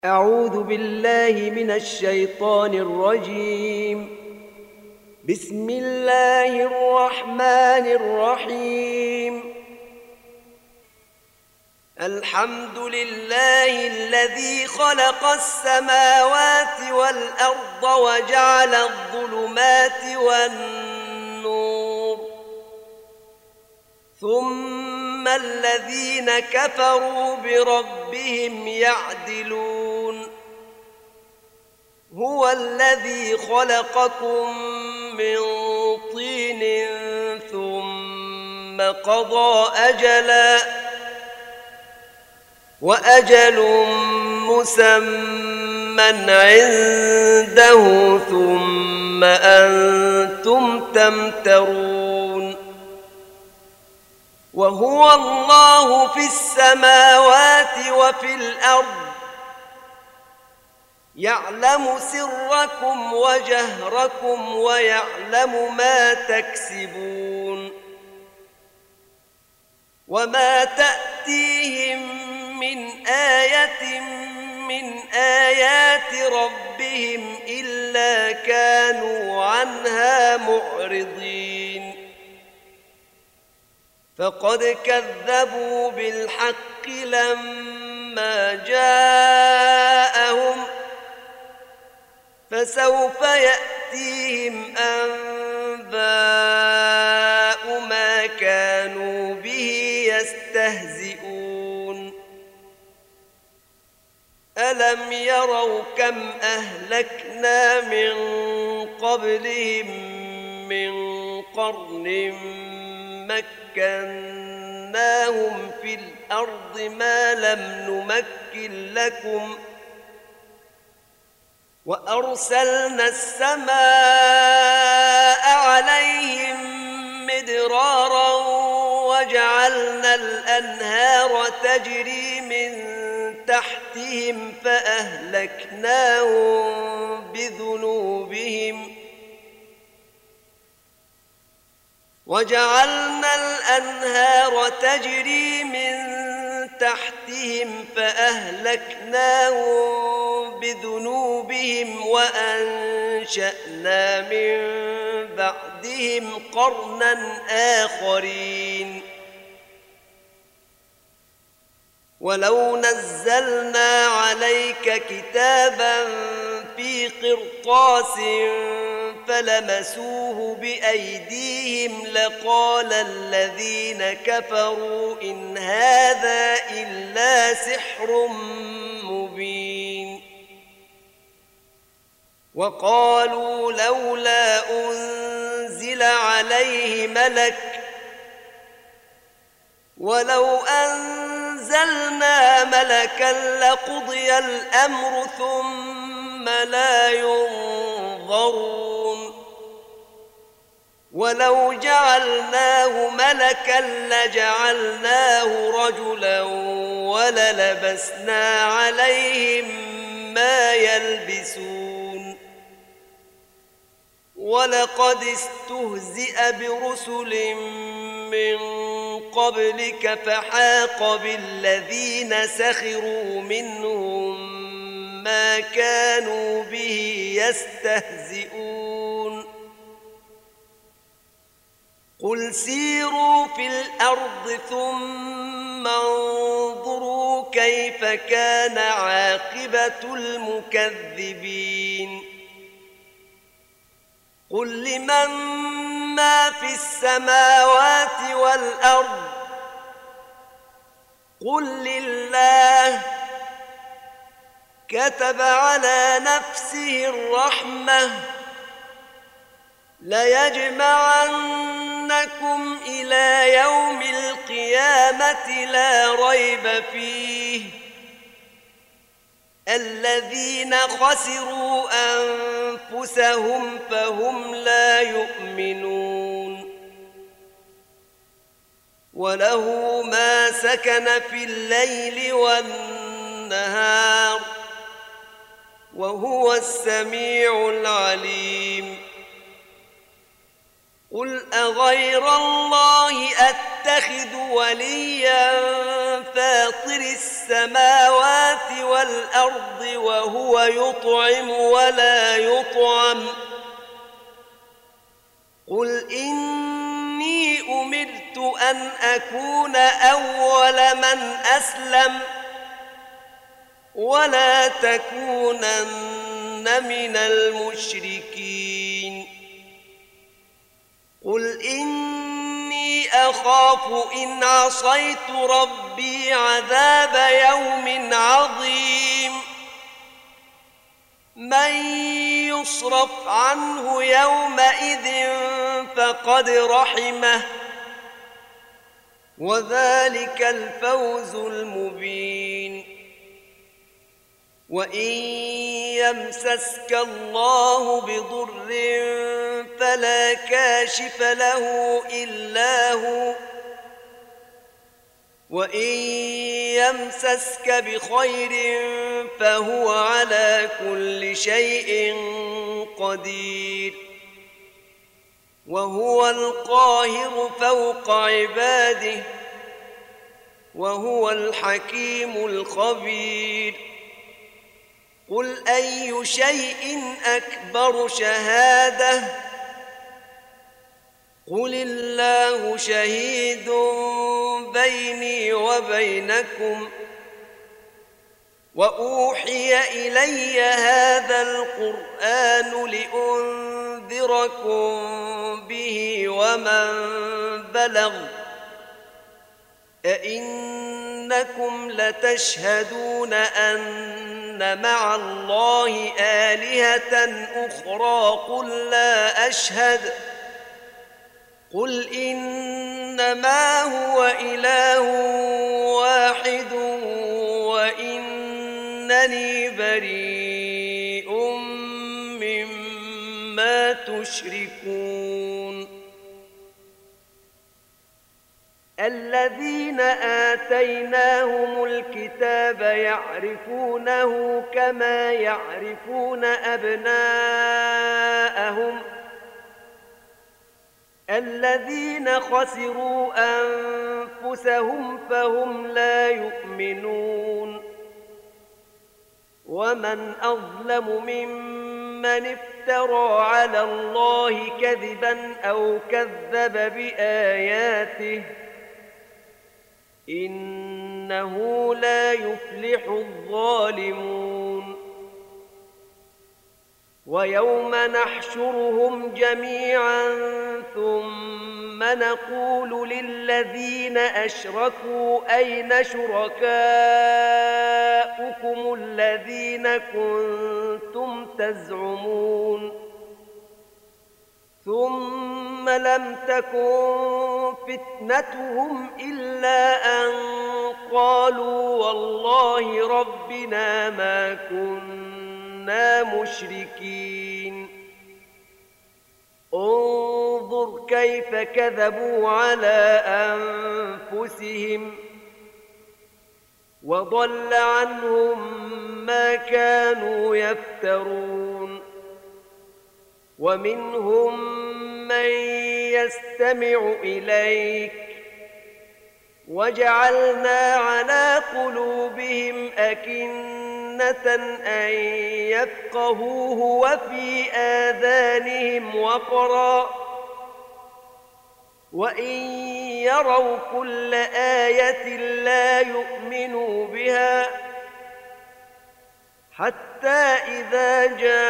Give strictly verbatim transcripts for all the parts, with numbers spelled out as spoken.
أعوذ بالله من الشيطان الرجيم. بسم الله الرحمن الرحيم. الحمد لله الذي خلق السماوات والأرض وجعل الظلمات والنور، ثم الذين كفروا بربهم يعدلون. هو الذي خلقكم من طين ثم قضى أجلا وأجل مسمى عنده ثم أنتم تمترون. وهو الله في السماوات وفي الأرض، يعلم سركم وجهركم ويعلم ما تكسبون. وما تأتيهم من آية من آيات ربهم إلا كانوا عنها معرضين. فقد كذبوا بالحق لما جاءهم، فسوف يأتيهم أنباء ما كانوا به يستهزئون. ألم يروا كم أهلكنا من قبلهم من قرن مكناهم في الأرض ما لم نمكن لكم، وأرسلنا السماء عليهم مدرارا وجعلنا الأنهار تجري من تحتهم فأهلكناهم بذنوبهم وجعلنا الأنهار تجري من تحتهم فأهلكناهم بذنوبهم وأنشأنا من بعدهم قرنا آخرين. ولو نزلنا عليك كتابا في قرطاس فلمسوه بأيديهم لقال الذين كفروا إن هذا إلا سحر مبين. وقالوا لولا أنزل عليه ملك، ولو أنزلنا ملكا لقضي الأمر ثم لا ينظرون. ولو جعلناه ملكا لجعلناه رجلا وللبسنا عليهم ما يلبسون. ولقد استهزئ برسل من قبلك فحاق بالذين سخروا منهم ما كانوا به يستهزئون. قل سيروا في الأرض ثم انظروا كيف كان عاقبة المكذبين. قل لمن ما في السماوات والأرض، قل لله. كتب على نفسه الرحمة ليجمعنكم إلى يوم القيامة لا ريب فيه، الذين خسروا أنفسهم فهم لا يؤمنون. وله ما سكن في الليل والنهار وهو السميع العليم. قل أغير الله أتخذ أتخذ وليا فاطر السماوات والأرض وهو يطعم ولا يطعم قل إني أمرت أن أكون أول من أسلم ولا تكونن من المشركين قل إني أخاف إن عصيت ربي عذاب يوم عظيم من يصرف عنه يومئذ فقد رحمه وذلك الفوز المبين وإن يمسسك الله بضر فلا كاشف له إلا هو وإن يمسسك بخير فهو على كل شيء قدير وهو القاهر فوق عباده وهو الحكيم الخبير قل أي شيء أكبر شهادة قل الله شهيد بيني وبينكم وأوحي إلي هذا القرآن لأنذركم به ومن بلغ أئنكم لتشهدون أن مع الله آلهة أخرى قل لا أشهد قل إنما هو إله واحد وإنني بريء مما تشركون الذين آتيناهم الكتاب يعرفونه كما يعرفون أبناءهم الذين خسروا أنفسهم فهم لا يؤمنون ومن أظلم ممن افترى على الله كذبا أو كذب بآياته إنه لا يفلح الظالمون ويوم نحشرهم جميعا ثم نقول للذين أشركوا أين شركاؤكم الذين كنتم تزعمون ثم لم تكن فتنتهم إلا أن قالوا والله ربنا ما كنا مشركين انظر كيف كذبوا على أنفسهم وضل عنهم ما كانوا يفترون ومنهم من يستمع إليك وجعلنا على قلوبهم أكنة أن يفقهوه وفي آذانهم وقرا وإن يروا كل آية لا يؤمنوا بها حتى إذا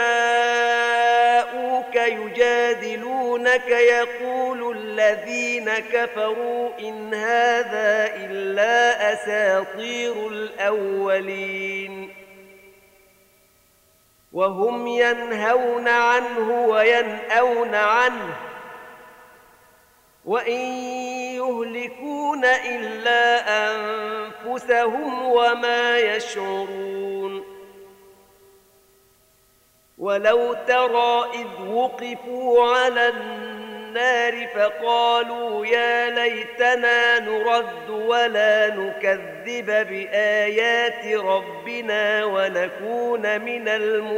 جاءوك يجادلونك يقول الذين كفروا إن هذا إلا أساطير الأولين وهم ينهون عنه وينأون عنه وإن يهلكون إلا أنفسهم وما يشعرون ولو ترى إذ وقفوا على النار فقالوا يا ليتنا نرد ولا نكذب بآيات ربنا ونكون من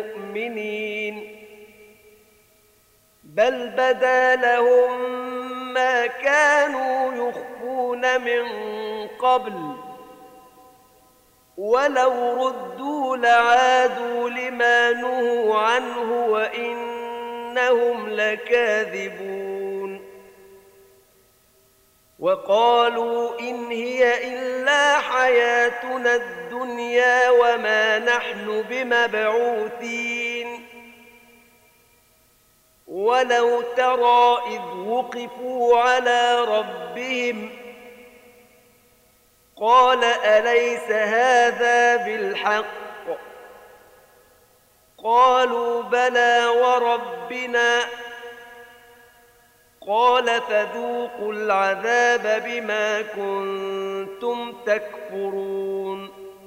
المؤمنين بل بدا لهم ما كانوا يخفون من قبل ولو ردوا لعادوا لما نهوا عنه وإنهم لكاذبون وقالوا إن هي إلا حياتنا الدنيا وما نحن بمبعوثين ولو ترى إذ وقفوا على ربهم قال أليس هذا بالحق قالوا بلى وربنا قال فذوقوا العذاب بما كنتم تكفرون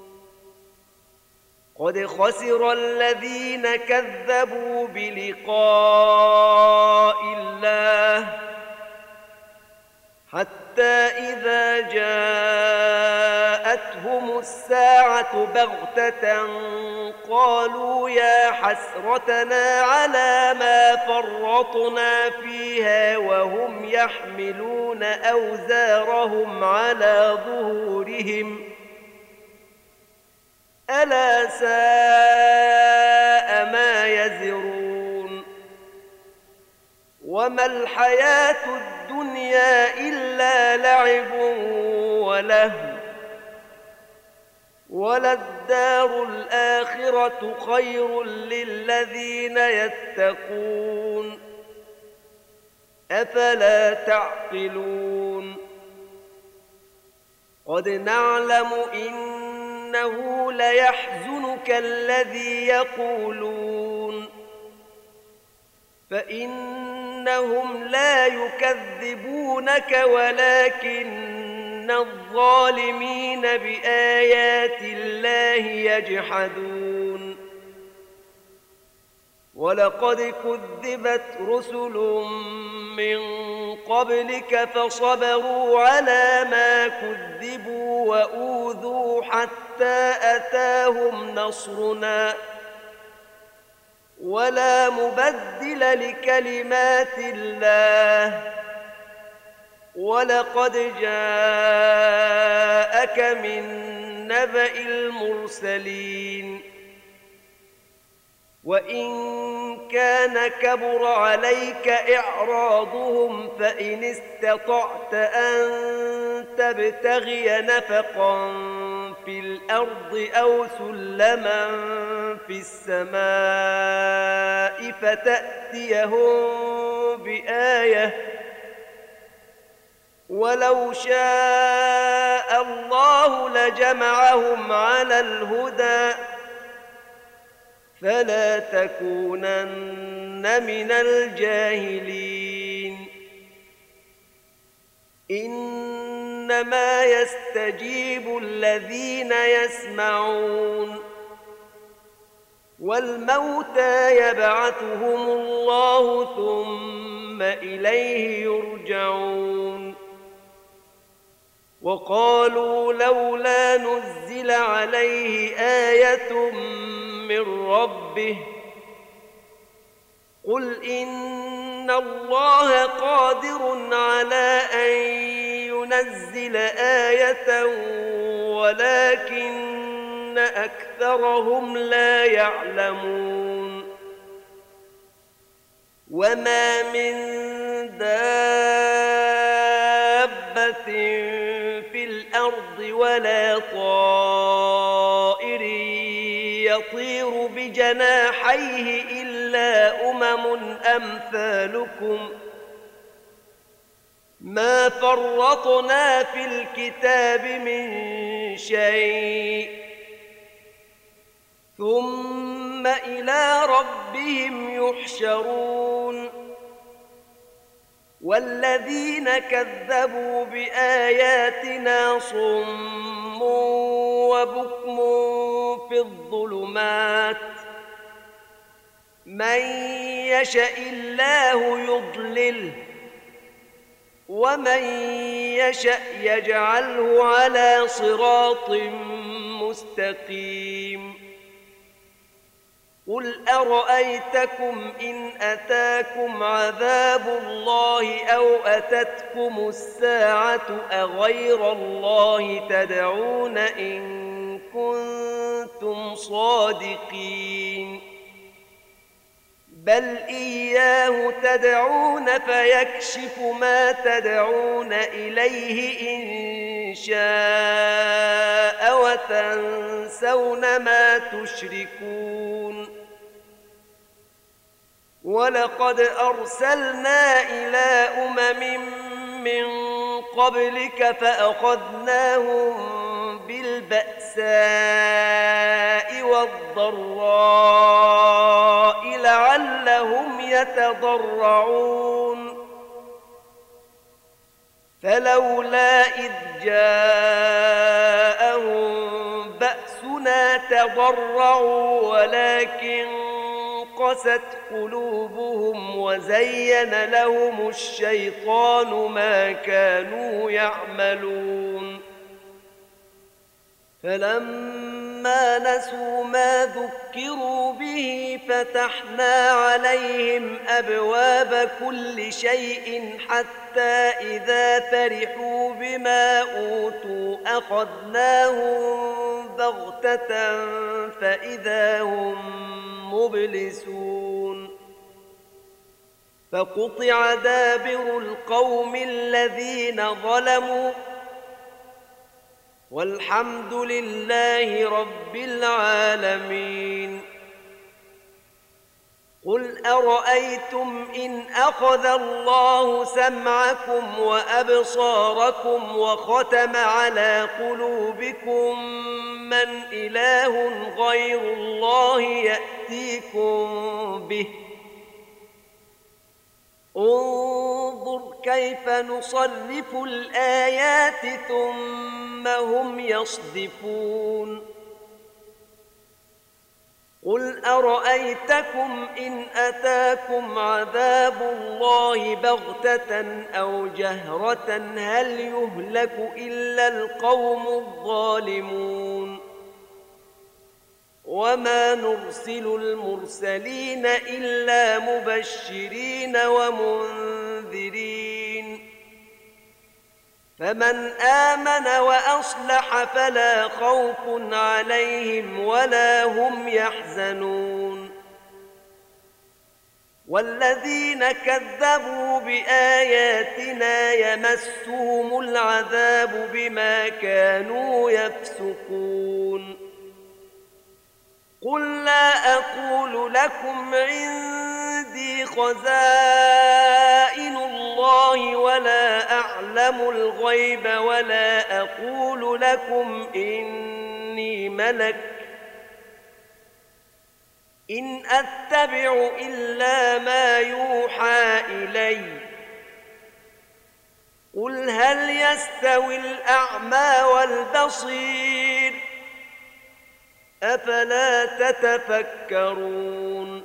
قد خسر الذين كذبوا بلقاء الله حتى إذا جاءتهم الساعة بغتة قالوا يا حسرتنا على ما فرطنا فيها وهم يحملون أوزارهم على ظهورهم ألا ساء ما يزرون وما الحياة الدنيا إلا لعب ولهو وللدار الآخرة خير للذين يتقون أفلا تعقلون قد نعلم إنه ليحزنك الذي يقولون فإنهم لا يكذبونك ولكن الظالمين بآيات الله يجحدون ولقد كذبت رسل من قبلك فصبروا على ما كذبوا وأوذوا حتى أتاهم نصرنا ولا مبدل لكلمات الله ولقد جاءك من نبأ المرسلين وإن كان كبر عليك إعراضهم فإن استطعت أن تبتغي نفقا في الأرض أو سلما في السماء فتأتيهم بآية ولو شاء الله لجمعهم على الهدى فلا تكونن من الجاهلين إنما يستجيب الذين يسمعون والموتى يبعثهم الله ثم إليه يرجعون وقالوا لولا نزل عليه آية من ربه قل إن الله قادر على أن ينزل آية ولكن أكثرهم لا يعلمون وما من دابة في الأرض ولا طائر يطير بجناحيه إلا أمم أمثالكم ما فرطنا في الكتاب من شيء ثم إلى ربهم يحشرون والذين كذبوا بآياتنا صم وبكم في الظلمات من يشاء الله يضلله ومن يشاء يجعله على صراط مستقيم قل أرأيتكم إن أتاكم عذاب الله أو أتتكم الساعة أغير الله تدعون إن كنتم صادقين بل إياه تدعون فيكشف ما تدعون إليه إن شاء وتنسون ما تشركون ولقد أرسلنا إلى أمم من قبلك فأخذناهم بالبأساء والضراء لعلهم يتضرعون فلولا إذ جاءهم بأسنا تضرعوا ولكن قست قلوبهم وزين لهم الشيطان ما كانوا يعملون فلما نسوا ما ذكروا به فتحنا عليهم أبواب كل شيء حتى إذا فرحوا بما أوتوا أخذناهم بغتة فإذا هم مبلسون فقطع دابر القوم الذين ظلموا والحمد لله رب العالمين قل أرأيتم إن أخذ الله سمعكم وأبصاركم وختم على قلوبكم من إله غير الله يأتيكم به انظر كيف نصرف الآيات ثم هم يصدفون قل أرأيتكم إن أتاكم عذاب الله بغتة أو جهرة هل يهلك إلا القوم الظالمون وما نرسل المرسلين إلا مبشرين ومنذرين فمن آمن وأصلح فلا خوف عليهم ولا هم يحزنون والذين كذبوا بآياتنا يمسهم العذاب بما كانوا يفسقون قل لا أقول لكم عندي خزائن الله ولا أعلم الغيب ولا أقول لكم إني ملك إن أتبع إلا ما يوحى إلي قل هل يستوي الأعمى والبصير أفلا تتفكرون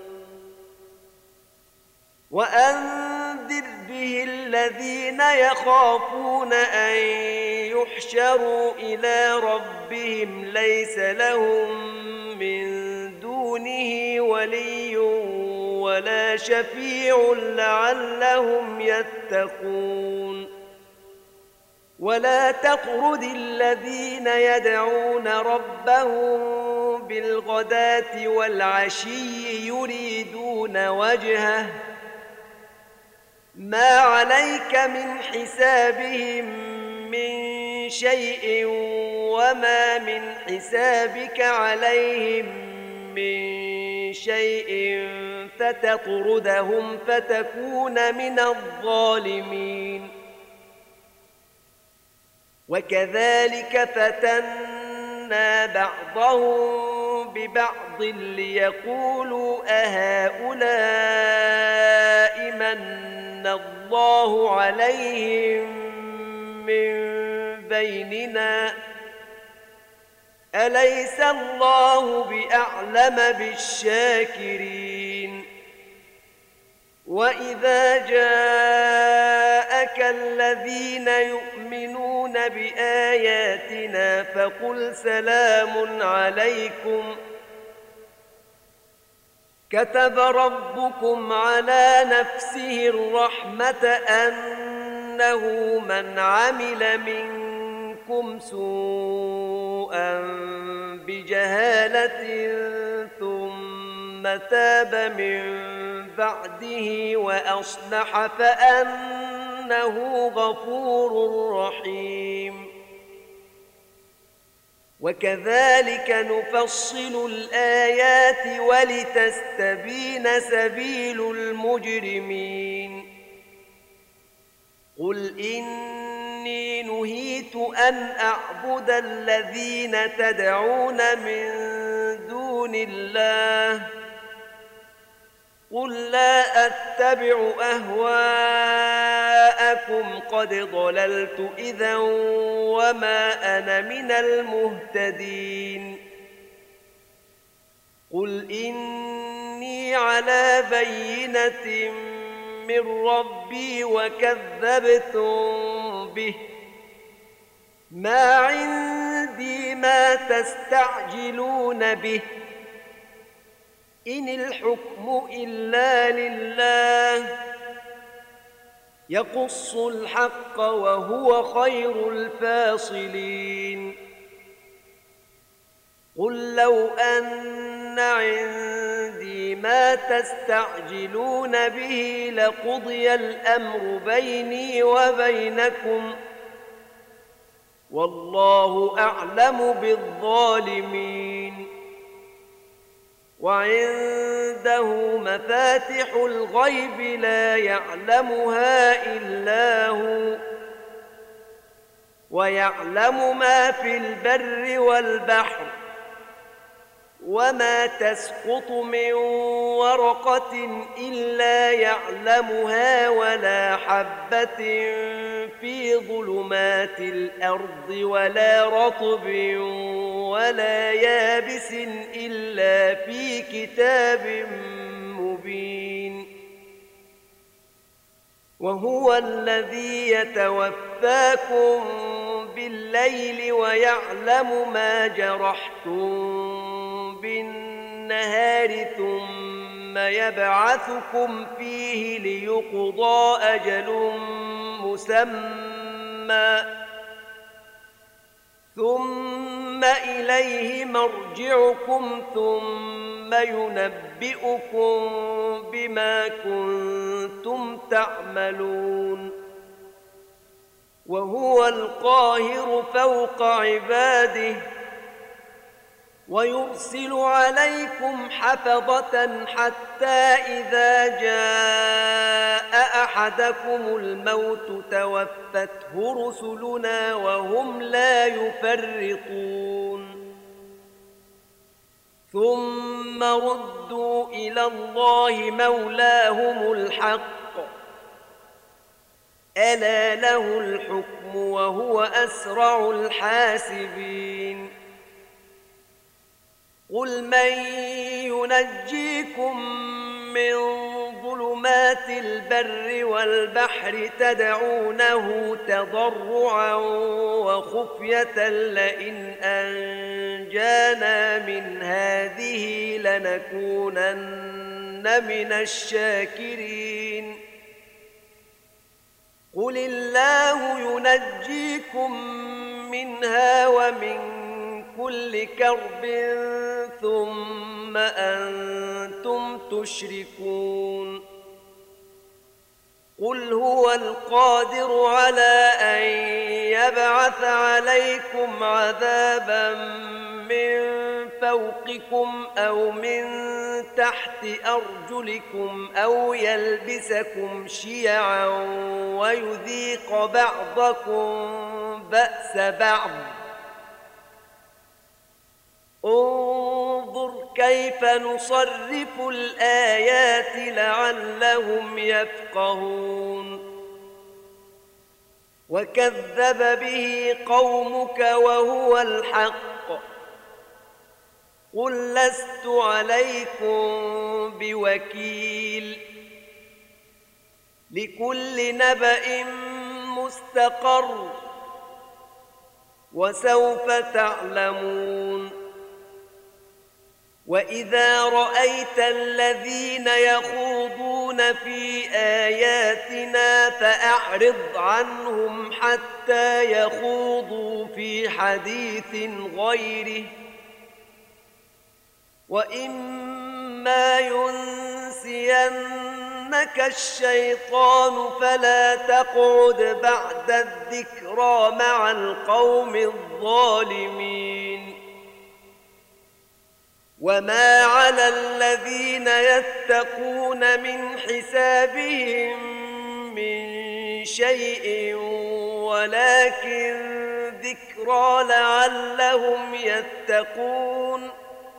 وأنذر به الذين يخافون أن يحشروا إلى ربهم ليس لهم من دونه ولي ولا شفيع لعلهم يتقون ولا تطرد الذين يدعون ربهم بالغداة والعشي يريدون وجهه ما عليك من حسابهم من شيء وما من حسابك عليهم من شيء فتطردهم فتكون من الظالمين وكذلك فتنا بعضهم ببعض ليقولوا أهؤلاء من الله عليهم من بيننا أليس الله بأعلم بالشاكرين وإذا جاءك الذين يؤمنون بآياتنا فقل سلام عليكم كتب ربكم على نفسه الرحمة أنه من عمل منكم سوءا بجهالة ثم تاب من بعده وأصلح فأنه غفور رحيم. وكذلك نفصل الآيات ولتستبين سبيل المجرمين. قل إني نهيت أن أعبد الذين تدعون من دون الله قل لا أتبع أهواءكم قد ضللت إذا وما أنا من المهتدين. قل إني على بينة من ربي وكذبتم به ما عندي ما تستعجلون به إن الحكم إلا لله يقص الحق وهو خير الفاصلين. قل لو أن عندي ما تستعجلون به لقضي الأمر بيني وبينكم والله أعلم بالظالمين. وعنده مفاتح الغيب لا يعلمها إلا هو ويعلم ما في البر والبحر وما تسقط من ورقة إلا يعلمها ولا حبة في ظلمات الأرض ولا رطب ولا يابس إلا في كتاب مبين. وهو الذي يتوفاكم بالليل ويعلم ما جرحتم بالنهار ثم يبعثكم فيه ليقضى أجل مسمى ثم إليه مرجعكم ثم ينبئكم بما كنتم تعملون. وهو القاهر فوق عباده ويرسل عليكم حفظة حتى إذا جاء أحدكم الموت توفته رسلنا وهم لا يفرطون ثم ردوا إلى الله مولاهم الحق ألا له الحكم وهو أسرع الحاسبين. قل من ينجيكم من ظلمات البر والبحر تدعونه تضرعا وخفية لئن أنجانا من هذه لنكونن من الشاكرين. قل الله ينجيكم منها ومن كل كرب ثم أنتم تشركون. قل هو القادر على أن يبعث عليكم عذابا من فوقكم أو من تحت أرجلكم أو يلبسكم شيعا ويذيق بعضكم بأس بعض. انظر كيف نصرف الآيات لعلهم يفقهون. وكذب به قومك وهو الحق قل لست عليكم بوكيل لكل نبأ مستقر وسوف تعلمون. وإذا رأيت الذين يخوضون في آياتنا فأعرض عنهم حتى يخوضوا في حديث غيره، وإما ينسينك الشيطان فلا تقعد بعد الذكرى مع القوم الظالمين. وما على الذين يتقون من حسابهم من شيء ولكن ذكرى لعلهم يتقون.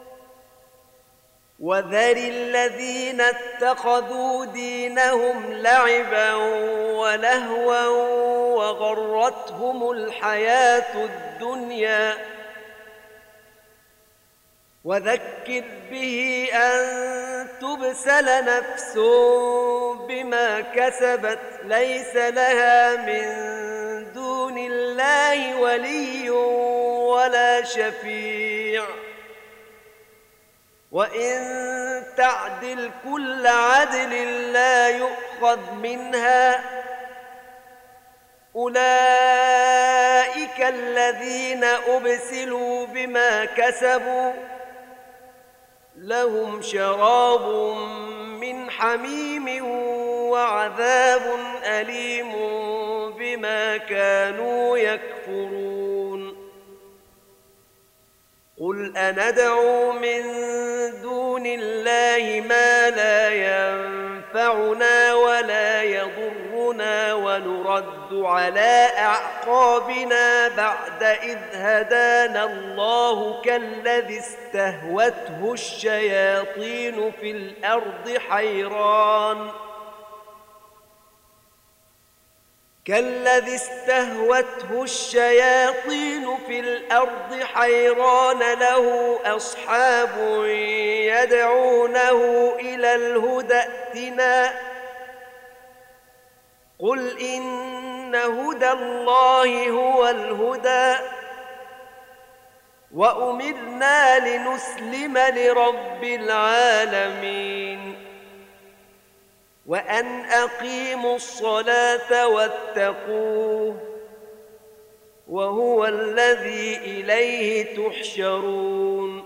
وذر الذين اتخذوا دينهم لعبا ولهوا وغرتهم الحياة الدنيا، وذكر به أن تبسل نفس بما كسبت ليس لها من دون الله ولي ولا شفيع، وإن تعدل كل عدل لا يؤخذ منها. أولئك الذين أبسلوا بما كسبوا لهم شراب من حميم وعذاب أليم بما كانوا يكفرون. قل أندعو من دون الله ما لا ينفعنا ولا يضرنا ونرد على أعقابنا بعد إذ هدانا الله كالذي استهوته الشياطين في الأرض حيران كالذي استهوته الشياطين في الأرض حيران له أصحاب يدعونه إلى الهدى ائتنا. قل إن هدى الله هو الهدى وأمرنا لنسلم لرب العالمين وأن أقيموا الصلاة واتقوه وهو الذي إليه تحشرون.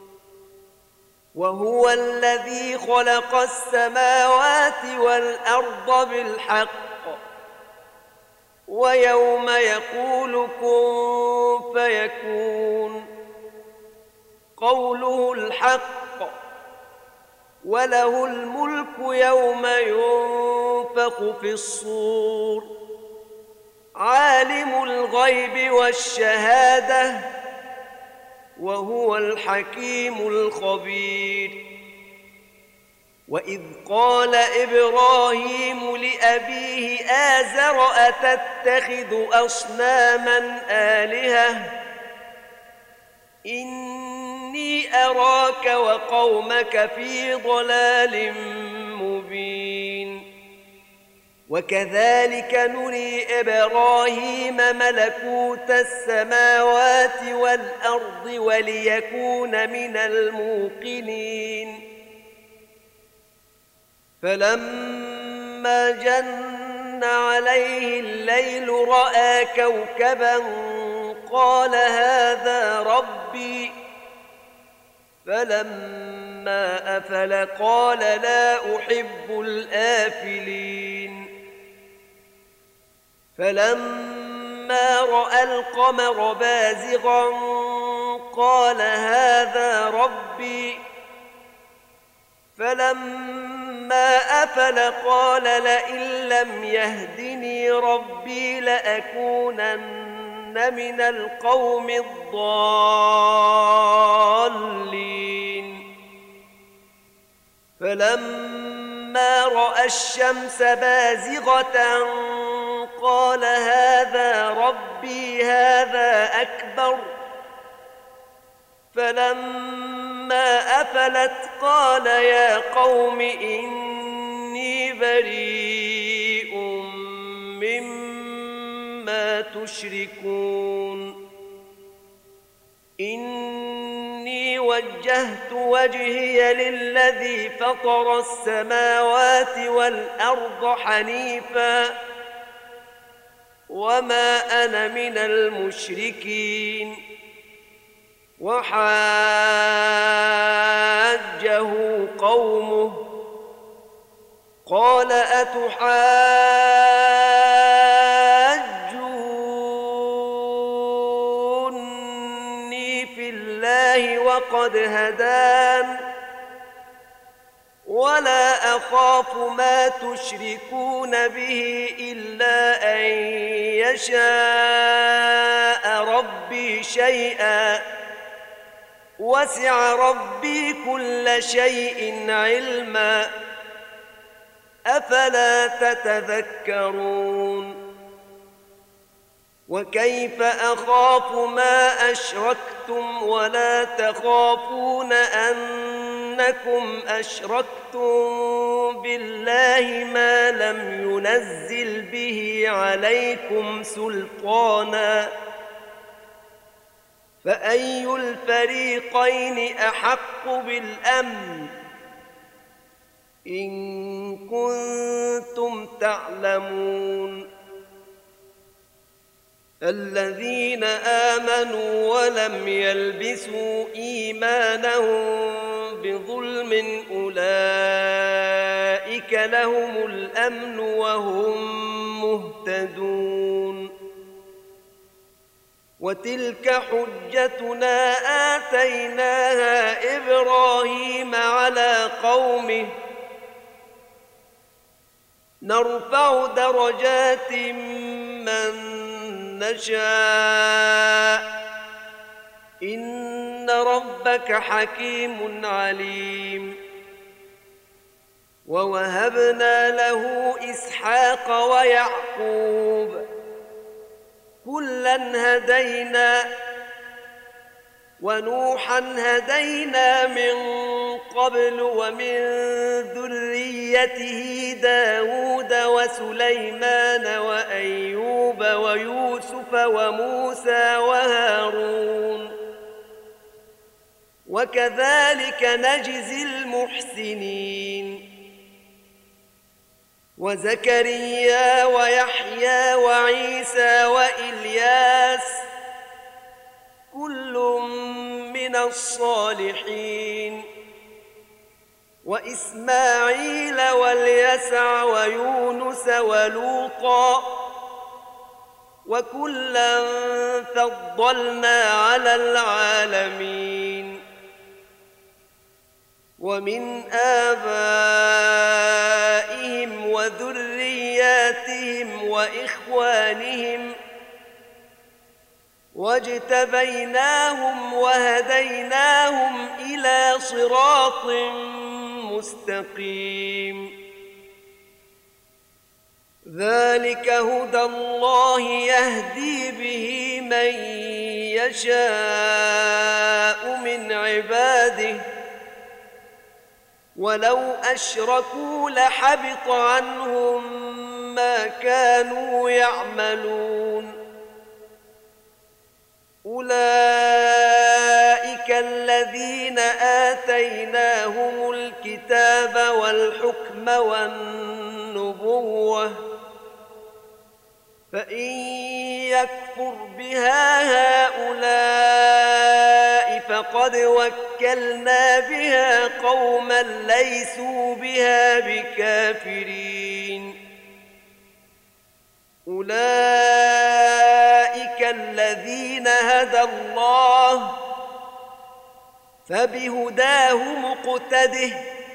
وهو الذي خلق السماوات والأرض بالحق ويوم يقول كن فيكون قوله الحق وله الملك يوم ينفخ في الصور عالم الغيب والشهادة وهو الحكيم الخبير. وإذ قال إبراهيم لأبيه آزر أتتخذ أصناما آلهة إني أراك وقومك في ضلال مبين. وكذلك نري إبراهيم ملكوت السماوات والأرض وليكون من الموقنين. فلما جن عليه الليل رأى كوكبا قال هذا ربي فلما أفل قال لا أحب الآفلين. فلما رأى القمر بازغا قال هذا ربي فلما أفل قال لئن لم يهدني ربي لأكونن من القوم الضالين. فلما رأى الشمس بازغة قال هذا ربي هذا أكبر فلما أفلت قال يا قوم إني بريء مما تشركون إني وجهت وجهي للذي فطر السماوات والأرض حنيفا وما أنا من المشركين. وحاجه قومه قال أتحاجوني في الله وقد هدان ولا أخاف ما تشركون به إلا أن يشاء ربي شيئا وسع ربي كل شيء علما أفلا تتذكرون. وكيف أخاف ما أشركتم ولا تخافون أنكم أشركتم بالله ما لم ينزل به عليكم سلطانا فأي الفريقين أحق بالأمن إن كنتم تعلمون. الذين آمنوا ولم يلبسوا إيمانهم بظلم أولئك لهم الأمن وهم مهتدون. وتلك حجتنا آتيناها إبراهيم على قومه نرفع درجات من نشاء إن ربك حكيم عليم. ووهبنا له إسحاق ويعقوب كلا هدينا ونوحا هدينا من قبل ومن ذريته داود وسليمان وأيوب ويوسف وموسى وهارون وكذلك نجزي المحسنين. وزكريا ويحيى وعيسى وإلياس كل من الصالحين وإسماعيل واليسع ويونس ولوطا وكلا فضلنا على العالمين. ومن آبائهم وذرياتهم وإخوانهم واجتبيناهم وهديناهم إلى صراط مستقيم. ذلك هدى الله يهدي به من يشاء من عباده ولو أشركوا لحبط عنهم ما كانوا يعملون. أولئك الذين آتيناهم الكتاب والحكم والنبوة فإن يكفر بها هؤلاء فقد وكلنا بها قوما ليسوا بها بكافرين. أولئك الذين هدى الله فبهداه مقتده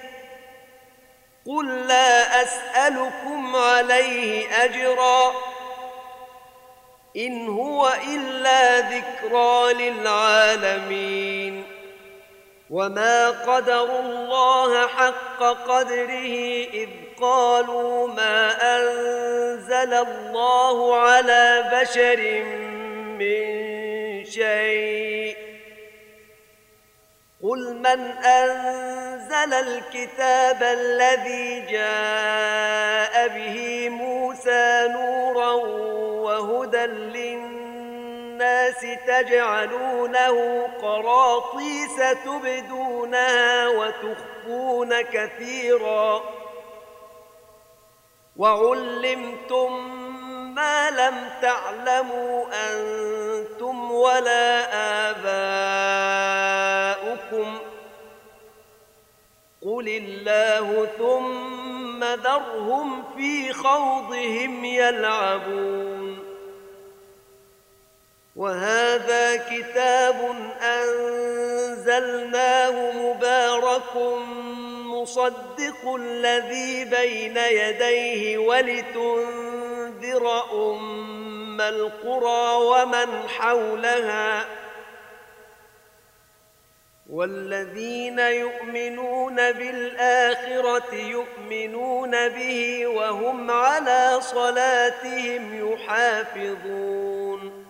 قل لا أسألكم عليه أجرا إن هو إلا ذكرى للعالمين. وما قدروا الله حق قدره إذ قالوا ما أنزل الله على بشر من شيء قل من أنزل الكتاب الذي جاء به موسى نورا وهدى للناس الناس تجعلونه قراطيس تبدونها وتخفون كثيرا وعلمتم ما لم تعلموا أنتم ولا آباؤكم قل الله ثم ذرهم في خوضهم يلعبون. وهذا كتاب أنزلناه مبارك مصدق الذي بين يديه ولتنذر أم القرى ومن حولها والذين يؤمنون بالآخرة يؤمنون به وهم على صلاتهم يحافظون.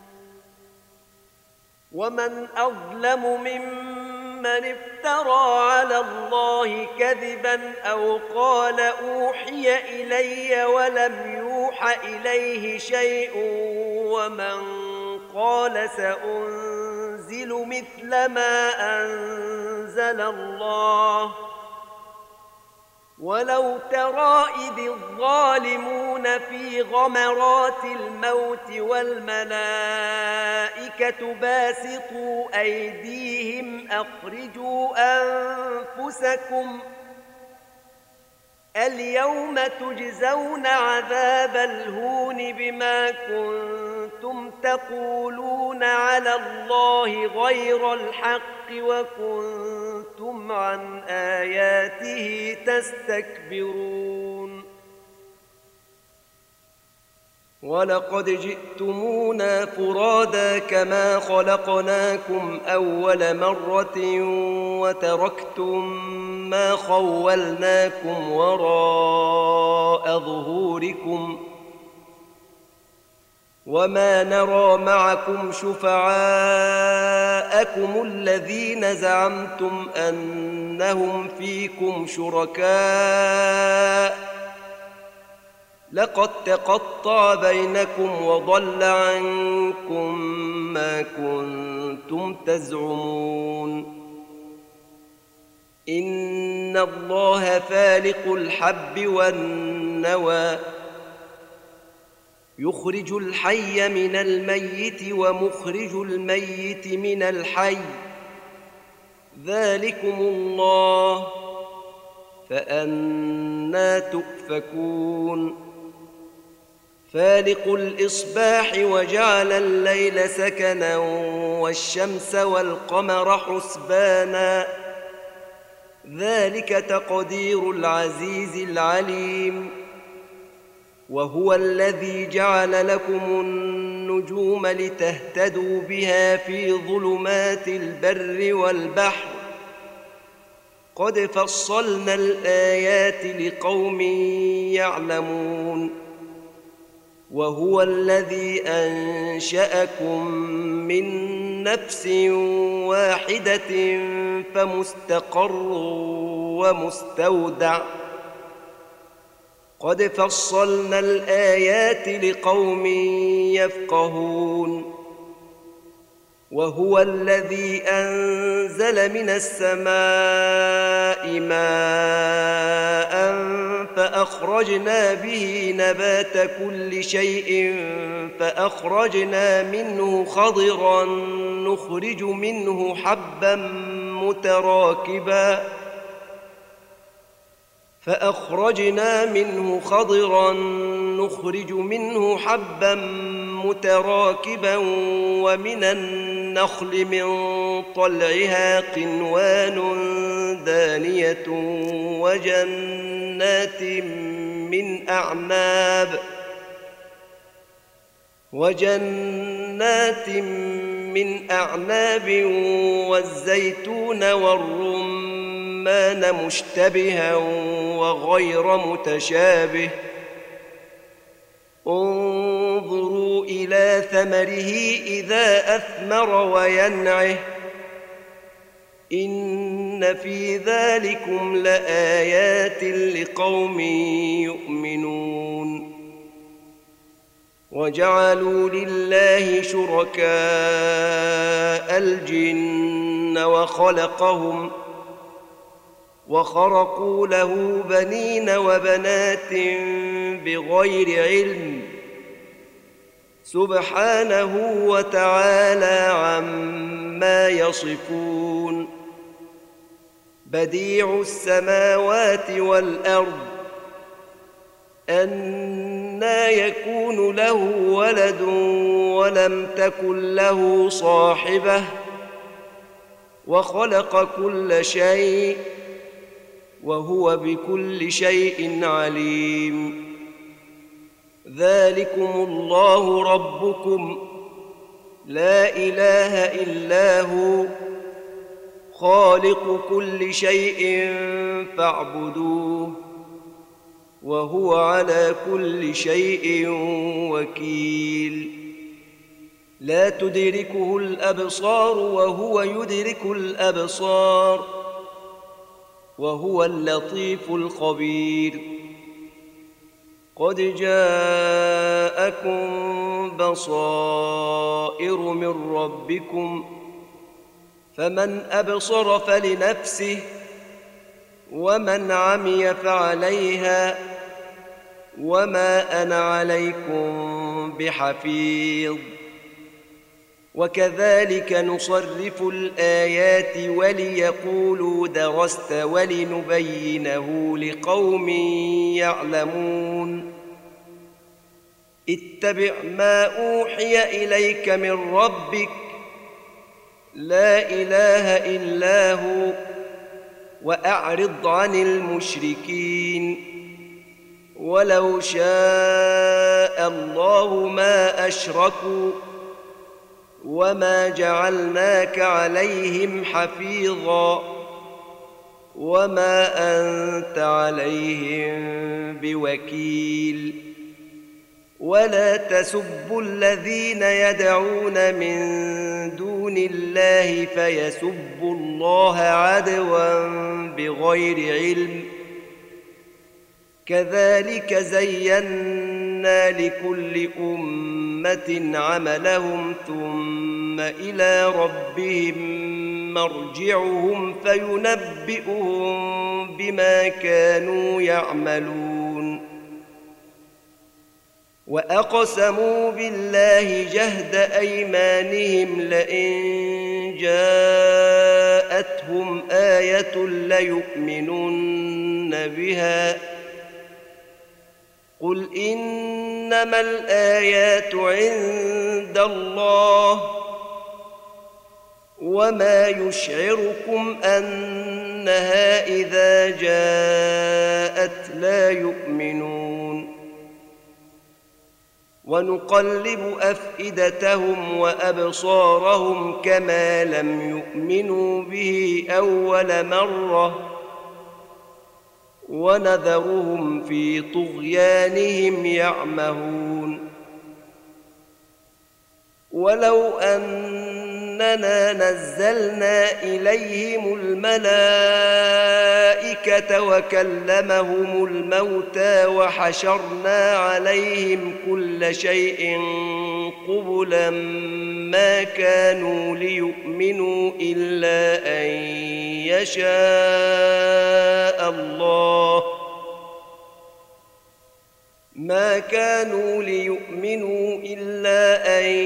ومن أظلم ممن افترى على الله كذبا أو قال أوحي إلي ولم يوح إليه شيء ومن قال سأنزل مثل ما أنزل الله ولو ترى إذ الظالمون في غمرات الموت والملائكة باسطوا أيديهم أخرجوا أنفسكم اليوم تجزون عذاب الهون بما كنتم تقولون على الله غير الحق وكنتم عن آياته تستكبرون. ولقد جئتمونا فرادا كما خلقناكم أول مرة وتركتم ما خولناكم وراء ظهوركم وما نرى معكم شفعاءكم الذين زعمتم أنهم فيكم شركاء لقد تقطع بينكم وضل عنكم ما كنتم تزعمون. إن الله فالق الحب والنوى يخرج الحي من الميت ومخرج الميت من الحي ذلكم الله فأنى تؤفكون. فالق الإصباح وجعل الليل سكنا والشمس والقمر حسبانا ذلك تقدير العزيز العليم. وهو الذي جعل لكم النجوم لتهتدوا بها في ظلمات البر والبحر قد فصلنا الآيات لقوم يعلمون. وهو الذي أنشأكم من نفس واحدة فمستقر ومستودع قد فصلنا الآيات لقوم يفقهون. وهو الذي أنزل من السماء ماء فأخرجنا به نبات كل شيء فأخرجنا منه خضرا نخرج منه حبا متراكبا فأخرجنا منه خضرا نخرج منه حبا متراكبا ومن النخل من طلعها قنوان دانية وجنات من أعناب وجنات من أعناب والزيتون والرمان مشتبها وغير متشابه انظروا إلى ثمره إذا أثمر وينعه إن في ذلكم لآيات لقوم يؤمنون. وجعلوا لله شركاء الجن وخلقهم وخرقوا له بنين وبنات بغير علم سبحانه وتعالى عما يصفون. بديع السماوات والأرض أنى يكون له ولد ولم تكن له صاحبة وخلق كل شيء وهو بكل شيء عليم. ذلكم الله ربكم لا إله إلا هو خالق كل شيء فاعبدوه وهو على كل شيء وكيل. لا تدركه الأبصار وهو يدرك الأبصار وهو اللطيف الخبير. قد جاءكم بصائر من ربكم فمن أبصر فلنفسه ومن عمي فعليها وما أنا عليكم بحفيظ. وكذلك نصرف الآيات وليقولوا درست ولنبينه لقوم يعلمون. اتبع ما أوحي إليك من ربك لا إله إلا هو وأعرض عن المشركين. ولو شاء الله ما أشركوا وما جعلناك عليهم حفيظا وما أنت عليهم بوكيل. ولا تسبوا الذين يدعون من دون الله فيسبوا الله عدوا بغير علم. كذلك زينا لكل أمة عملهم ثم إلى ربهم مرجعهم فينبئهم بما كانوا يعملون. وأقسموا بالله جهد أيمانهم لئن جاءتهم آية ليؤمنن بها قل إنما الآيات عند الله وما يشعركم أنها إذا جاءت لا يؤمنون. ونقلب أفئدتهم وأبصارهم كما لم يؤمنوا به أول مرة ونذرهم في طغيانهم يعمهون. ولو أننا نزلنا إليهم الملائكة وكلمهم الموتى وحشرنا عليهم كل شيء قبلا ما كانوا ليؤمنوا إلا أن يشاء الله ما كانوا ليؤمنوا إلا أن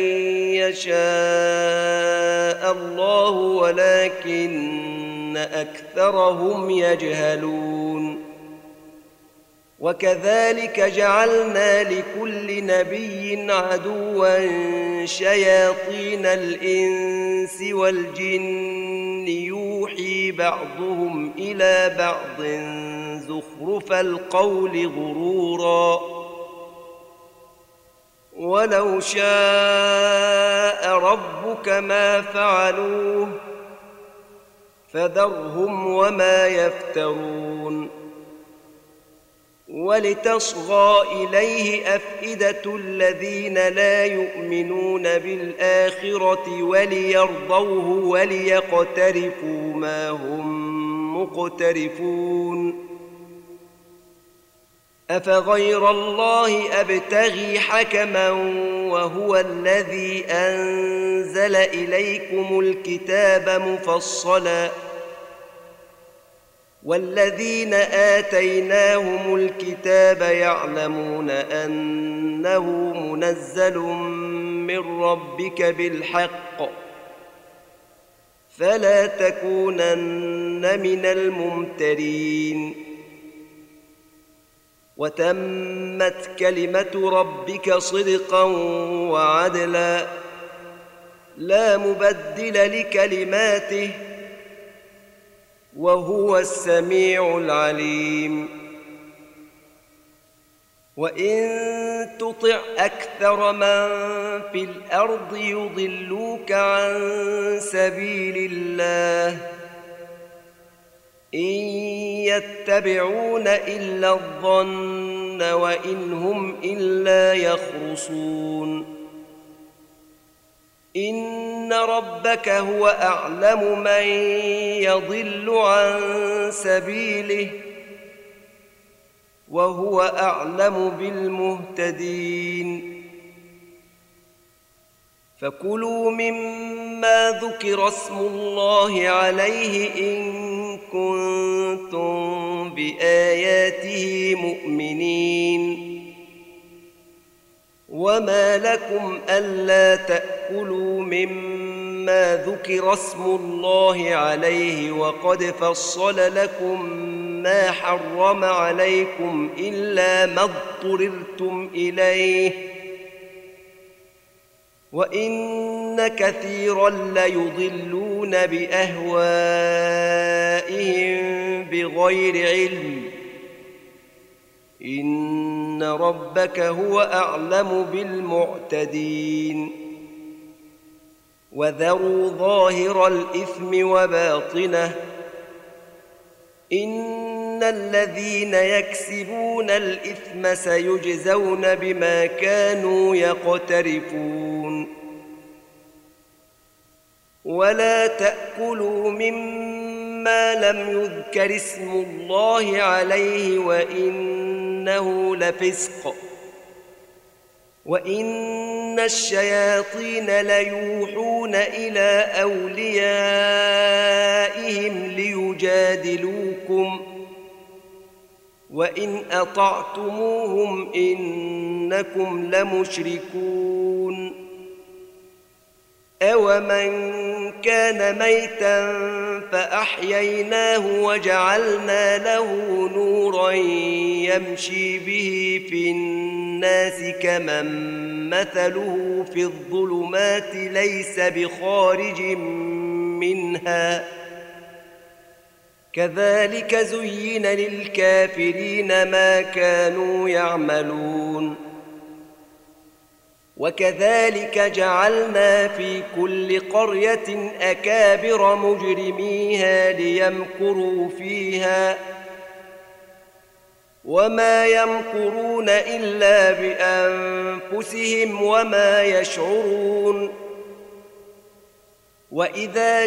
يشاء الله ولكن أكثرهم يجهلون. وكذلك جعلنا لكل نبي عدوا شياطين الإنس والجن يوحي بعضهم إلى بعض زخرف القول غرورا. ولو شاء ربك ما فعلوه فذرهم وما يفترون. ولتصغى إليه أفئدة الذين لا يؤمنون بالآخرة وليرضوه وليقترفوا ما هم مقترفون. أفغير الله أبتغي حكما وهو الذي أنزل إليكم الكتاب مفصلا والذين آتيناهم الكتاب يعلمون أنه منزل من ربك بالحق فلا تكونن من الممترين وتمت كلمة ربك صدقا وعدلا لا مبدل لكلماته وهو السميع العليم وإن تطع أكثر من في الأرض يضلوك عن سبيل الله إن يتبعون إلا الظن وإن هم إلا يخرصون إن ربك هو أعلم من يضل عن سبيله وهو أعلم بالمهتدين فكلوا مما ذكر اسم الله عليه إن كنتم بآياته مؤمنين وما لكم ألا تأكلوا مما ذكر اسم الله عليه وقد فصل لكم ما حرم عليكم إلا ما اضطررتم إليه وإن كثيرا ليضلون بأهوائهم بغير علم إن ربك هو أعلم بالمعتدين وذروا ظاهر الإثم وباطنه إن الذين يكسبون الإثم سيجزون بما كانوا يقترفون ولا تأكلوا مما لم يذكر اسم الله عليه وإنه لفسق وإن الشياطين ليوحون إلى أوليائهم ليجادلوكم وإن أطعتموهم إنكم لمشركون أومن كان ميتا فأحييناه وجعلنا له نورا يمشي به في الناس كمن مثله في الظلمات ليس بخارج منها كذلك زين للكافرين ما كانوا يعملون وكذلك جعلنا في كل قرية أكابر مجرميها ليمكروا فيها وما يمكرون إلا بأنفسهم وما يشعرون وإذا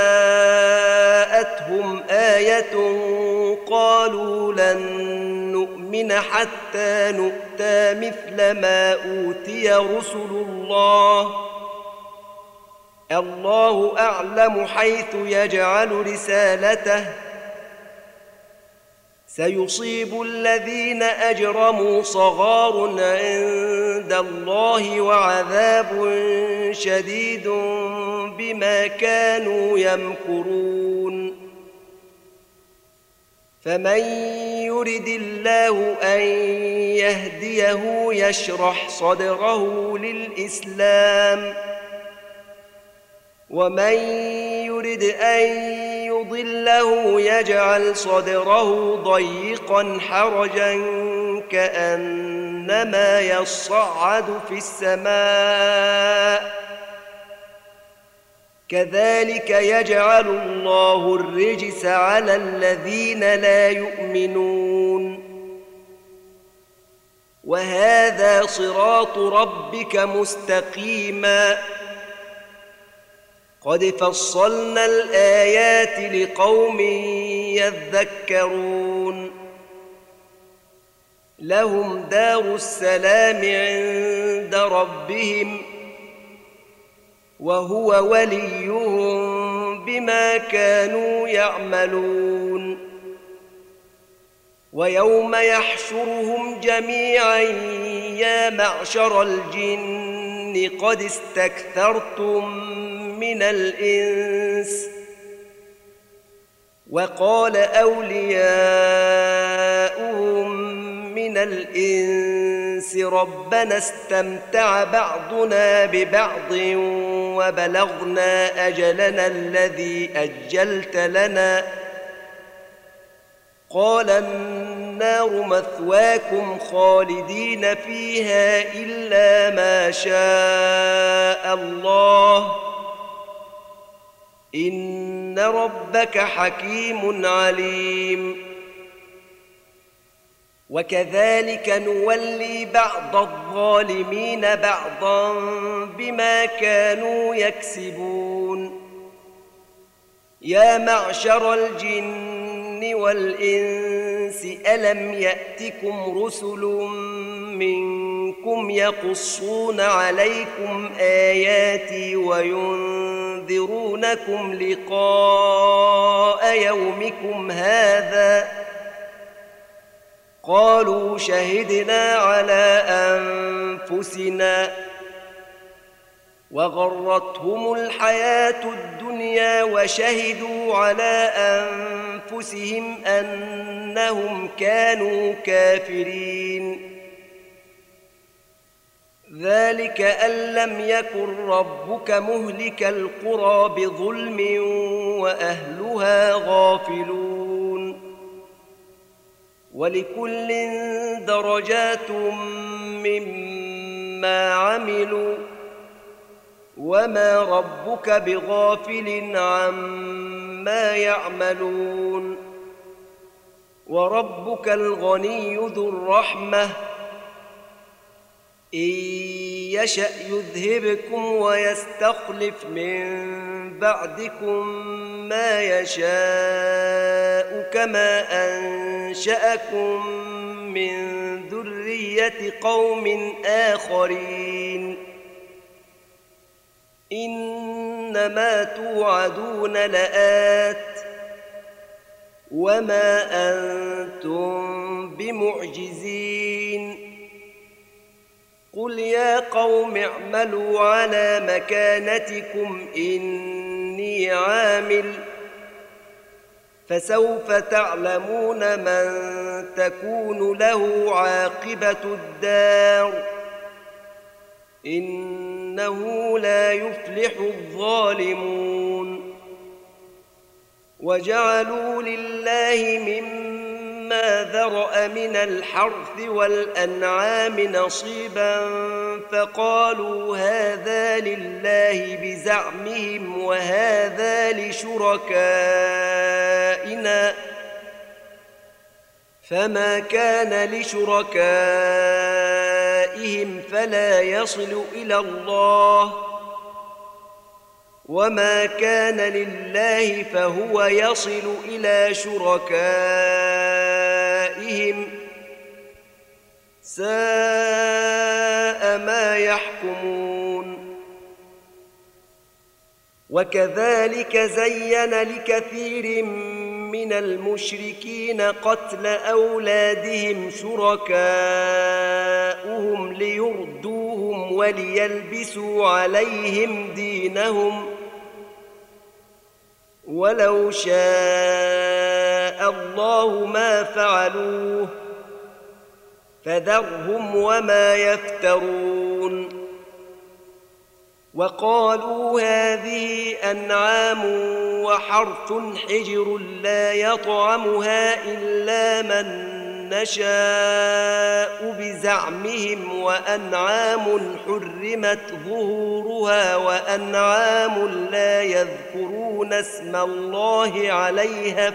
جاءتهم آية قالوا لن نؤمن حتى نؤتى مثل ما أوتي رسل الله الله أعلم حيث يجعل رسالته سيصيب الذين أجرموا صغار عند الله وعذاب شديد بما كانوا يمكرون فمن يرد الله أن يهديه يشرح صدره للإسلام ومن يرد أن يضله يجعل صدره ضيقا حرجا كأنما يصعد في السماء كذلك يجعل الله الرجس على الذين لا يؤمنون وهذا صراط ربك مستقيما قد فصلنا الآيات لقوم يذكرون لهم دار السلام عند ربهم وهو وليهم بما كانوا يعملون ويوم يحشرهم جميعا يا معشر الجن قد استكثرتم من الإنس وقال أولياؤهم من الإنس ربنا استمتع بعضنا ببعض وبلغنا أجلنا الذي أجلت لنا قال النار مثواكم خالدين فيها إلا ما شاء الله إن ربك حكيم عليم وكذلك نولي بعض الظالمين بعضا بما كانوا يكسبون يا معشر الجن والإنس ألم يأتكم رسل منكم يقصون عليكم آياتي وينذرونكم لقاء يومكم هذا قالوا شهدنا على أنفسنا وغرتهم الحياة الدنيا وشهدوا على أنفسهم أنهم كانوا كافرين ذلك أن لم يكن ربك مهلك القرى بظلم وأهلها غافلون ولكل درجات مما عملوا وما ربك بغافل عما يعملون وربك الغني ذو الرحمة إن يشأ يذهبكم ويستخلف من بعدكم ما يشاء كما أنشأكم من ذرية قوم آخرين إنما توعدون لآت وما أنتم بمعجزين قل يا قوم اعملوا على مكانتكم إني عامل فسوف تعلمون من تكون له عاقبة الدار إنه لا يفلح الظالمون وجعلوا لله مما ذرأ من الحرث والأنعام نصيبا فقالوا هذا لله بزعمهم وهذا لشركائنا فما كان لشركائهم فلا يصل إلى الله وما كان لله فهو يصل إلى شركائهم ساء ما يحكمون وكذلك زين لكثير من المشركين قتل أولادهم شركاؤهم ليردوهم وليلبسوا عليهم دينهم ولو شاء الله ما فعلوه فذرهم وما يفترون وقالوا هذه أنعام وحرث حجر لا يطعمها إلا من نشاء بزعمهم وأنعام حرمت ظهورها وأنعام لا يذكرون اسم الله عليها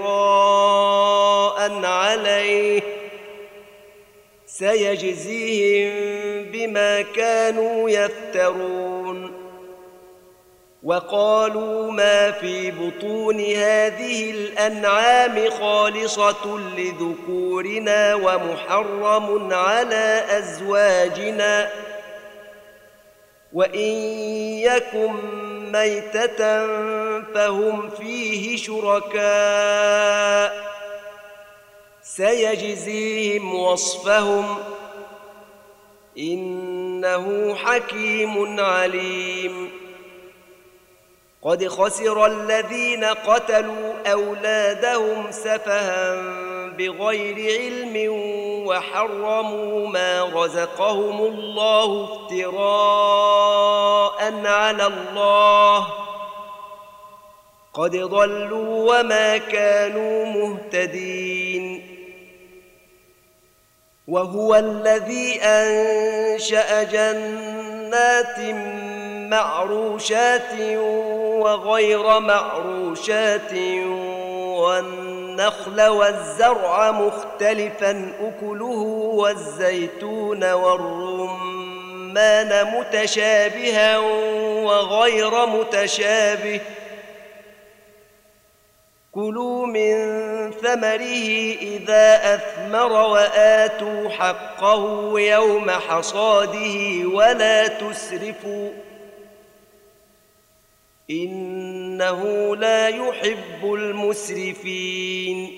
افتراء عليه سيجزيهم بما كانوا يفترون وقالوا ما في بطون هذه الأنعام خالصة لذكورنا ومحرم على أزواجنا وإن يكن ميتة فهم فيه شركاء سيجزيهم وصفهم إنه حكيم عليم. قد خسر الذين قتلوا أولادهم سفها بغير علم وحرموا ما رزقهم الله افتراء على الله قد ضلوا وما كانوا مهتدين. وهو الذي أنشأ جنات معروشات وغير معروشات والنخل والزرع مختلفا أكله والزيتون والرمان متشابها وغير متشابه كلوا من ثمره إذا أثمر وآتوا حقه يوم حصاده ولا تسرفوا إنه لا يحب المسرفين.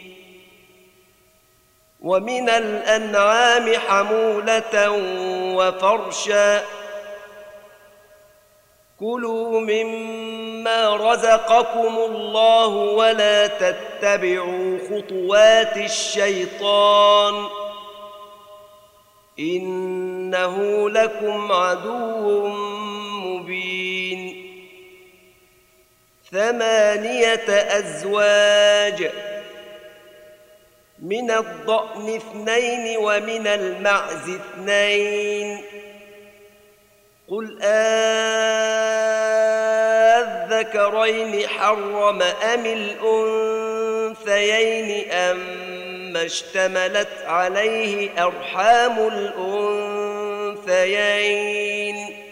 ومن الأنعام حمولة وفرشا كلوا مما رزقكم الله ولا تتبعوا خطوات الشيطان إنه لكم عدو مبين. ثمانية أزواج من الضأن اثنين ومن المعز اثنين قل أذكرين حرم أم الأنثيين أما اشتملت عليه أرحام الأنثيين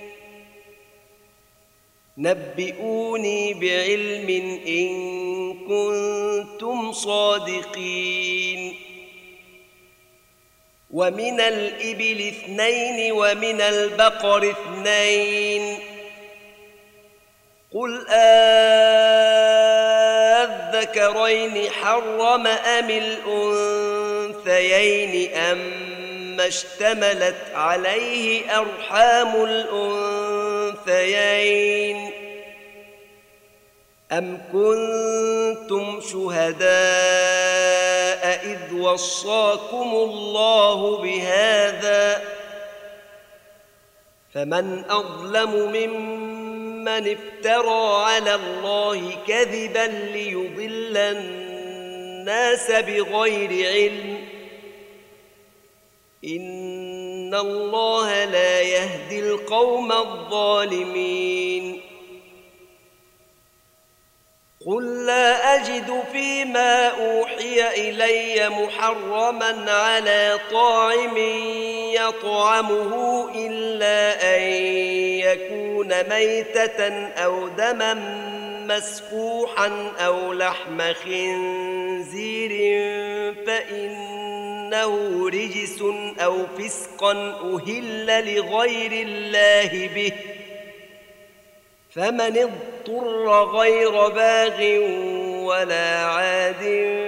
نبئوني بعلم إن كنتم صادقين. ومن الإبل اثنين ومن البقر اثنين قل أذكرين حرم أم الأنثيين أما اشتملت عليه أرحام الأنثيين أم كنتم شهداء إذ وصاكم الله بهذا فمن أظلم ممن افترى على الله كذبا ليضل الناس بغير علم إن الله لا يهدي القوم الظالمين. قل لا أجد فيما أوحي إلي محرما على طاعم يطعمه إلا أن يكون ميتة أو دما مسفوحا أو لحم خنزير فإنه رجس أو فسقا أهل لغير الله به فمن اضطر غير باغ ولا عاد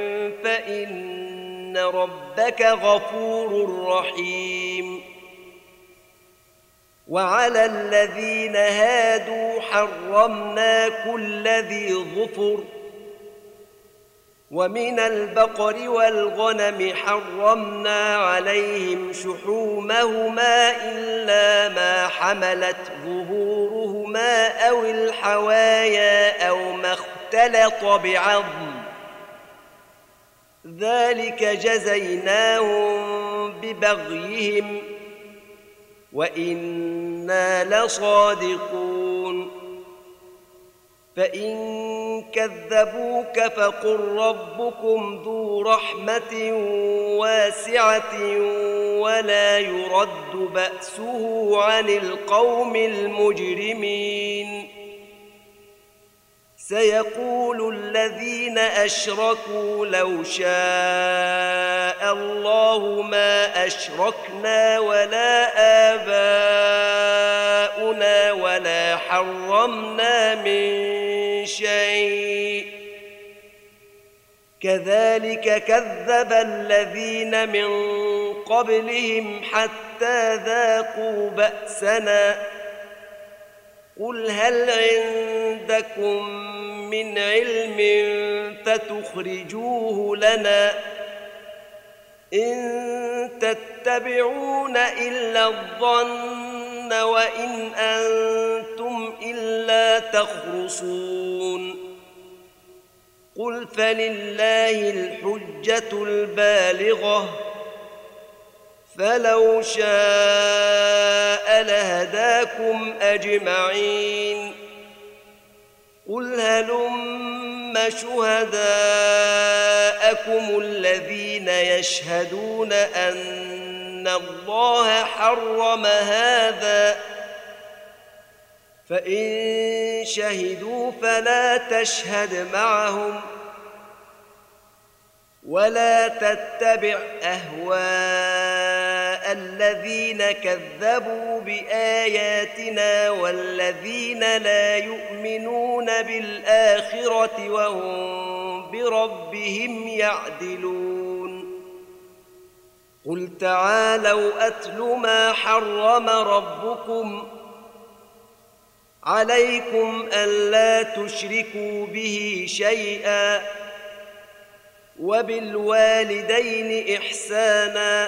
فإن ربك غفور رحيم. وعلى الذين هادوا حرمنا كل ذي ظفر ومن البقر والغنم حرمنا عليهم شحومهما إلا ما حملت ظهورهما أو الحوايا أو ما اختلط بعظم ذلك جزيناهم ببغيهم وإنا لصادقون. فإن كذبوك فقل ربكم ذو رحمة واسعة ولا يرد بأسه عن القوم المجرمين. سيقول الذين أشركوا لو شاء الله ما أشركنا ولا آباؤنا ولا حرمنا من شيء كذلك كذب الذين من قبلهم حتى ذاقوا بأسنا قل هل عندكم من علم فتخرجوه لنا إن تتبعون إلا الظن وإن أنتم إلا تخرصون قل فلله الحجة البالغة فلو شاء لهداكم أجمعين قل هلم شهداءكم الذين يشهدون أن الله حرم هذا فإن شهدوا فلا تشهد معهم ولا تتبع أهواء الذين كذبوا بآياتنا والذين لا يؤمنون بالآخرة وهم بربهم يعدلون قل تعالوا أتل ما حرم ربكم عليكم ألا تشركوا به شيئا وبالوالدين إحسانا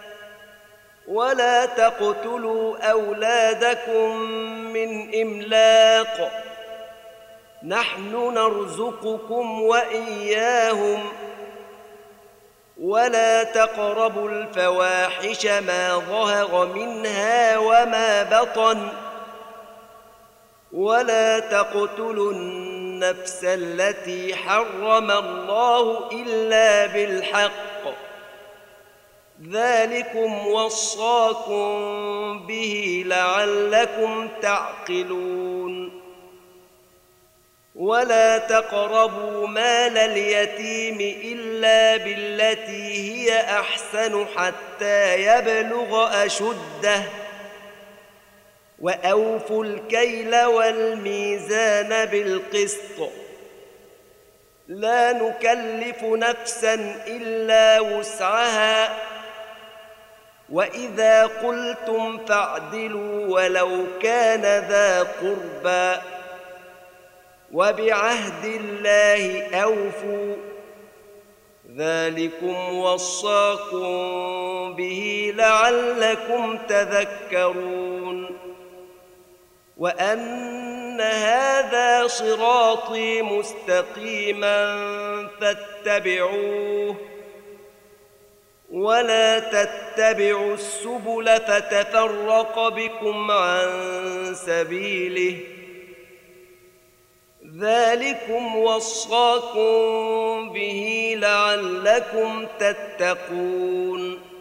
ولا تقتلوا أولادكم من إملاق نحن نرزقكم وإياهم ولا تقربوا الفواحش ما ظهر منها وما بطن ولا تقتلوا النفس التي حرم الله إلا بالحق ذلكم وصاكم به لعلكم تعقلون ولا تقربوا مال اليتيم إلا بالتي هي أحسن حتى يبلغ أشده وأوفوا الكيل والميزان بالقسط لا نكلف نفسا إلا وسعها وإذا قلتم فاعدلوا ولو كان ذا قربى وبعهد الله أوفوا ذلكم وصاكم به لعلكم تذكرون وأن هذا صراطي مستقيما فاتبعوه ولا تتبعوا السبل فتفرق بكم عن سبيله ذلكم وصاكم به لعلكم تتقون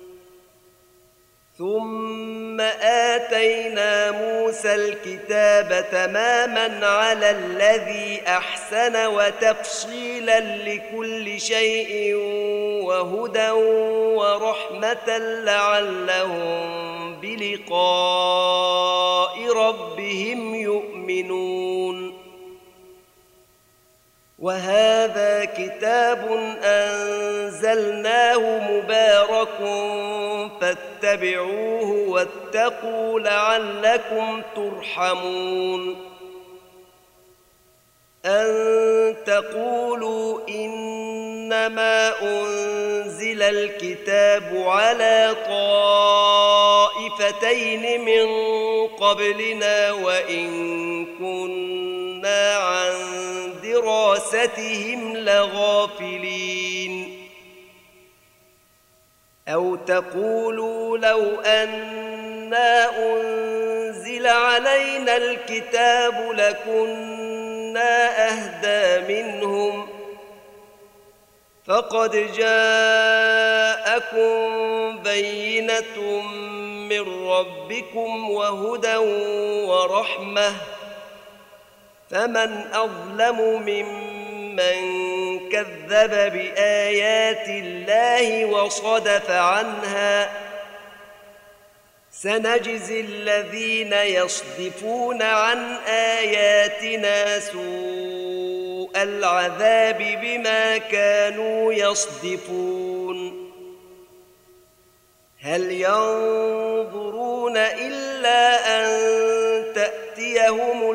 ثم آتينا موسى الكتاب تماما على الذي أحسن وتفصيلا لكل شيء وهدى ورحمة لعلهم بلقاء ربهم يؤمنون وهذا كتاب أنزلناه مبارك فاتبعوه واتقوا لعلكم ترحمون أن تقولوا إنما أنزل الكتاب على طائفتين من قبلنا وإن كنا عن دراستهم لغافلين أو تقولوا لو أنا أنزل علينا الكتاب لكنا أهدى منهم فقد جاءكم بينة من ربكم وهدى ورحمة فمن أظلم ممن كذب بآيات الله وصدف عنها سنجزي الذين يصدفون عن آياتنا سوء العذاب بما كانوا يصدفون هل ينظرون إلا أن تأتيهم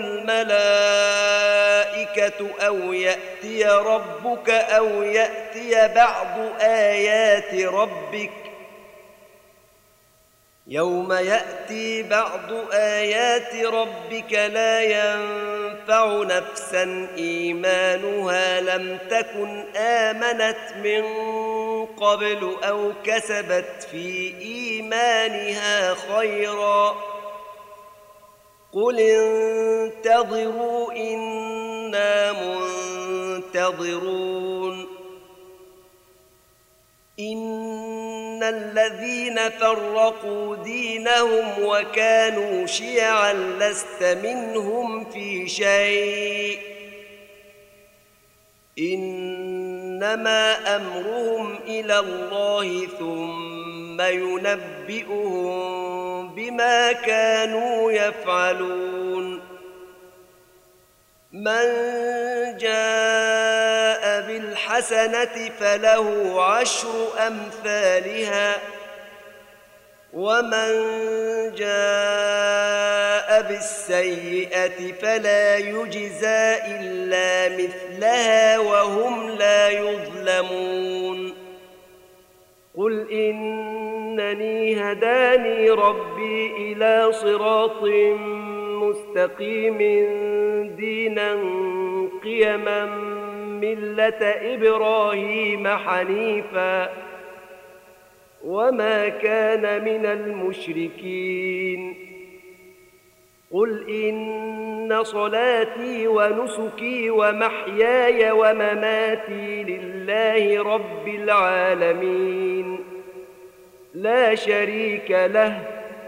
الملائكة أو يأتي ربك أو يأتي بعض آيات ربك يوم يأتي بعض آيات ربك لا ينفع نفسا إيمانها لم تكن آمنت من قبل أو كسبت في إيمانها خيرا قل انتظروا إنا منتظرون إن الذين فرقوا دينهم وكانوا شيعا لست منهم في شيء إنما أمرهم إلى الله ثم ينبئهم بما كانوا يفعلون من جاء بالحسنة فله عشر أمثالها ومن جاء بالسيئة فلا يجزى إلا مثلها وهم لا يظلمون قل إنني هداني ربي إلى صراط مستقيم دينا قيما ملة إبراهيم حنيفا وما كان من المشركين قل إن صلاتي ونسكي ومحياي ومماتي لله رب العالمين لا شريك له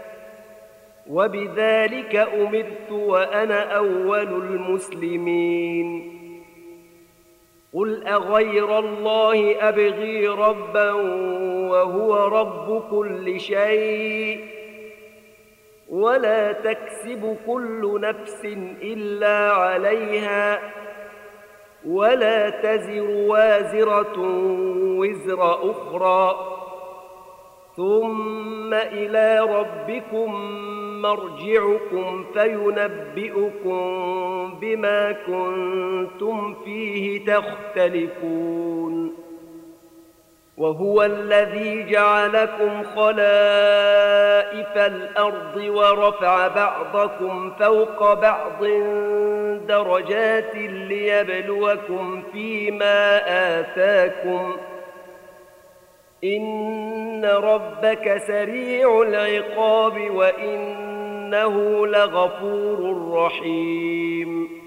وبذلك أمرت وأنا أول المسلمين قل أغير الله أبغي ربا وهو رب كل شيء ولا تكسب كل نفس إلا عليها ولا تزر وازرة وزر أخرى ثم إلى ربكم مرجعكم فينبئكم بما كنتم فيه تختلفون وهو الذي جعلكم خلائف الأرض ورفع بعضكم فوق بعض درجات ليبلوكم فيما آتاكم إن ربك سريع العقاب وإنه لغفور رحيم